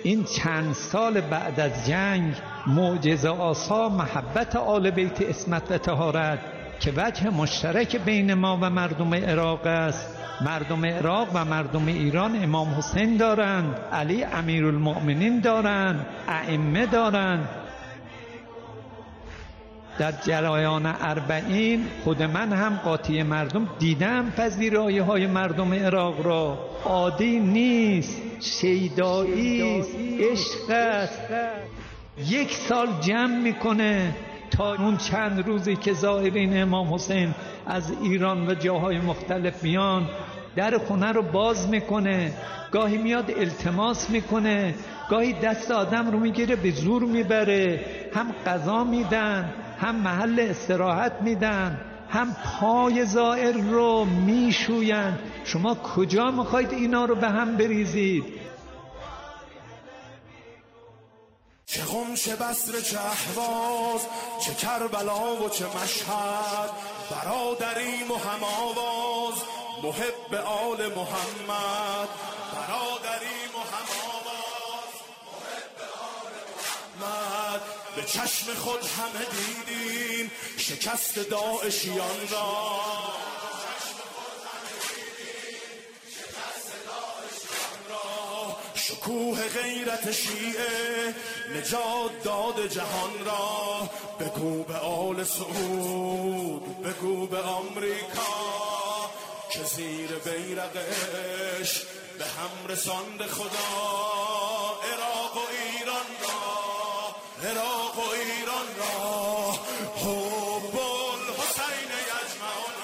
این چند سال بعد از جنگ معجزه آسا محبت آل بیت عصمت و طهارت که وجه مشترک بین ما و مردم عراق است. مردم عراق و مردم ایران امام حسین دارند، علی امیرالمؤمنین دارند، ائمه دارند. در جریان اربعین خود من هم قاطی مردم دیدم پذیرایی‌های مردم عراق را. عادی نیست، شیدایی است، عشق است. 1 سال جمع میکنه تا اون چند روزی که زائرین امام حسین از ایران و جاهای مختلف میان در خونه رو باز میکنه. گاهی میاد التماس میکنه، گاهی دست آدم رو میگیره به زور میبره. هم غذا میدن، هم محل استراحت میدن، هم پای زائر رو میشوین. شما کجا میخواید اینا رو به هم بریزید؟ چه قم چه بصره چه اهواز، چه کربلا و چه مشهد، برادریم و هم آواز محب آل محمد. برادریم و هم آواز محب آل محمد. به چشم خود همه دیدیم شکست داعشیان را. شکوه غیرت شیعه نجات داد جهان را. بگو به آل سعود، بگو به آمریکا که زیر بیرقش به هم رساند خدا عراق و ایران را. عراق و ایران را حب الحسین یجمعنا.